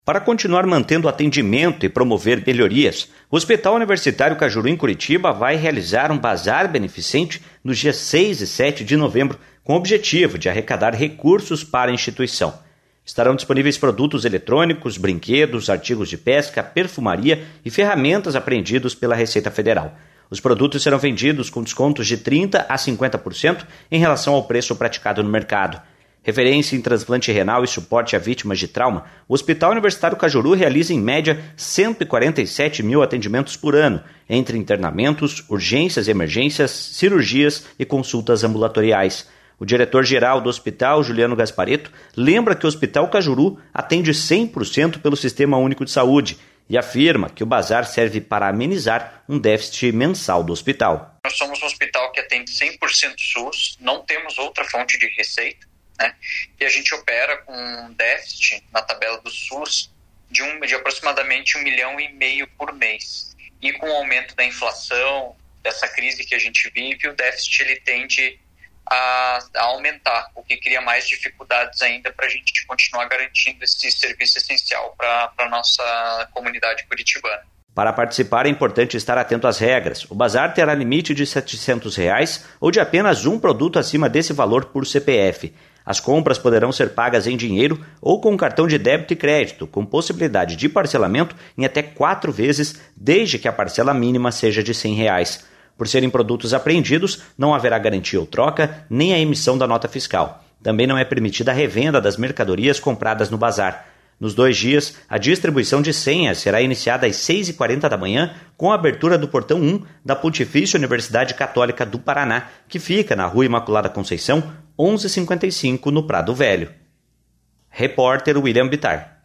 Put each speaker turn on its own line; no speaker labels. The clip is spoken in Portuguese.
Para continuar mantendo o atendimento e promover melhorias, o Hospital Universitário Cajuru, em Curitiba, vai realizar um bazar beneficente nos dias 6 e 7 de novembro, com o objetivo de arrecadar recursos para a instituição. Estarão disponíveis produtos eletrônicos, brinquedos, artigos de pesca, perfumaria e ferramentas apreendidos pela Receita Federal. Os produtos serão vendidos com descontos de 30% a 50% em relação ao preço praticado no mercado. Referência em transplante renal e suporte a vítimas de trauma, o Hospital Universitário Cajuru realiza em média 147 mil atendimentos por ano, entre internamentos, urgências e emergências, cirurgias e consultas ambulatoriais. O diretor-geral do hospital, Juliano Gasparetto, lembra que o Hospital Cajuru atende 100% pelo Sistema Único de Saúde e afirma que o bazar serve para amenizar um déficit mensal do hospital.
Nós somos um hospital que atende 100% SUS, não temos outra fonte de receita. E a gente opera com um déficit na tabela do SUS de aproximadamente 1,5 milhão por mês. E com o aumento da inflação, dessa crise que a gente vive, o déficit ele tende a aumentar, o que cria mais dificuldades ainda para a gente continuar garantindo esse serviço essencial para a nossa comunidade curitibana.
Para participar é importante estar atento às regras. O bazar terá limite de R$ 700 ou de apenas um produto acima desse valor por CPF. As compras poderão ser pagas em dinheiro ou com cartão de débito e crédito, com possibilidade de parcelamento em até 4 vezes, desde que a parcela mínima seja de R$ 100. Por serem produtos apreendidos, não haverá garantia ou troca, nem a emissão da nota fiscal. Também não é permitida a revenda das mercadorias compradas no bazar. Nos 2 dias, a distribuição de senhas será iniciada às 6h40 da manhã, com a abertura do portão 1 da Pontifícia Universidade Católica do Paraná, que fica na Rua Imaculada Conceição, 1155, no Prado Velho. Repórter William Bittar.